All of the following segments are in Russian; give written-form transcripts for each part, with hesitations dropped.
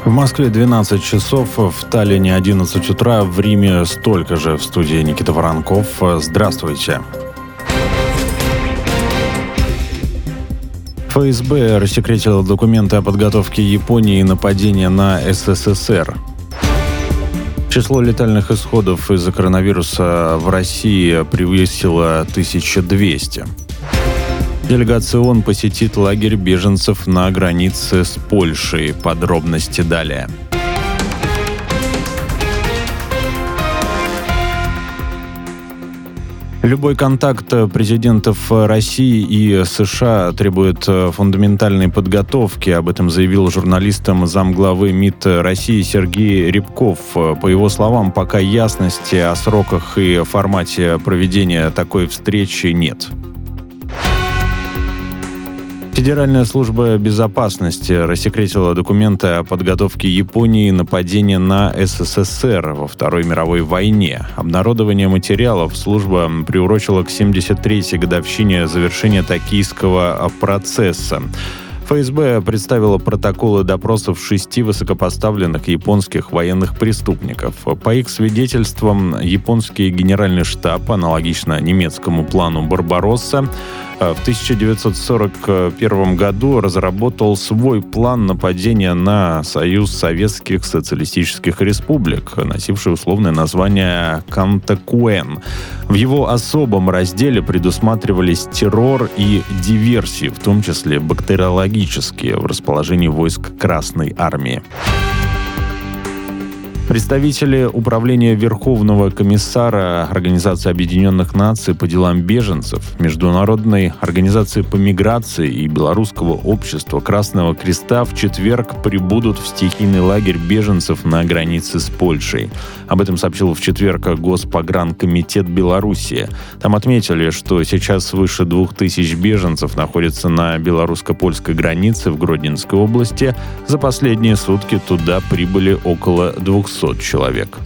В Москве 12 часов, в Таллине 11 утра, в Риме столько же. В студии Никита Воронков. Здравствуйте. ФСБ рассекретило документы о подготовке Японии нападения на СССР. Число летальных исходов из-за коронавируса в России превысило 1200. Делегация ООН посетит лагерь беженцев на границе с Польшей. Подробности далее. Любой контакт президентов России и США требует фундаментальной подготовки. Об этом заявил журналистам замглавы МИД России Сергей Рябков. По его словам, пока ясности о сроках и формате проведения такой встречи нет. Федеральная служба безопасности рассекретила документы о подготовке Японии нападения на СССР во Второй мировой войне. Обнародование материалов служба приурочила к 73-й годовщине завершения Токийского процесса. ФСБ представила протоколы допросов 6 высокопоставленных японских военных преступников. По их свидетельствам, японский генеральный штаб, аналогично немецкому плану «Барбаросса», в 1941 году разработал свой план нападения на Союз Советских Социалистических Республик, носивший условное название «Кантакуэн». В его особом разделе предусматривались террор и диверсии, в том числе бактериологические, в расположении войск Красной Армии. Представители Управления Верховного комиссара Организации Объединенных Наций по делам беженцев, Международной организации по миграции и Белорусского общества Красного Креста в четверг прибудут в стихийный лагерь беженцев на границе с Польшей. Об этом сообщил в четверг Госпогранкомитет Белоруссии. Там отметили, что сейчас свыше 2000 беженцев находятся на белорусско-польской границе в Гродненской области. За последние сутки туда прибыли около 200 человек.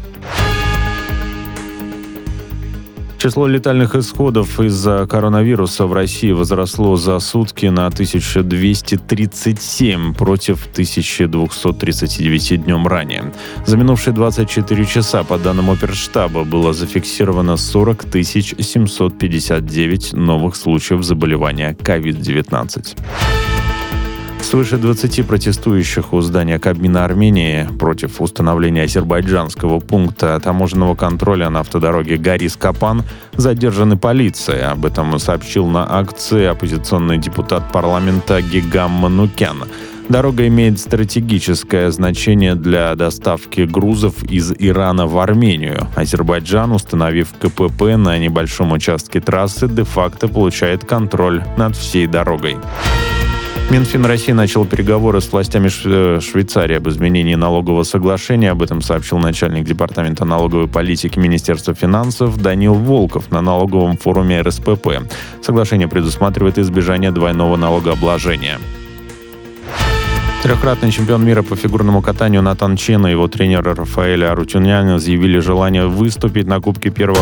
Число летальных исходов из-за коронавируса в России возросло за сутки на 1237 против 1239 днем ранее. За минувшие 24 часа, по данным Оперштаба, было зафиксировано 40 759 новых случаев заболевания COVID-19. Свыше 20 протестующих у здания Кабмина Армении против установления азербайджанского пункта таможенного контроля на автодороге Гарис-Капан задержаны полицией. Об этом сообщил на акции оппозиционный депутат парламента Гигам Манукян. Дорога имеет стратегическое значение для доставки грузов из Ирана в Армению. Азербайджан, установив КПП на небольшом участке трассы, де-факто получает контроль над всей дорогой. Минфин России начал переговоры с властями Швейцарии об изменении налогового соглашения. Об этом сообщил начальник департамента налоговой политики Министерства финансов Данил Волков на налоговом форуме РСПП. Соглашение предусматривает избежание двойного налогообложения. Трехкратный чемпион мира по фигурному катанию Натан Чен и его тренер Рафаэль Арутюнян заявили желание выступить на Кубке первого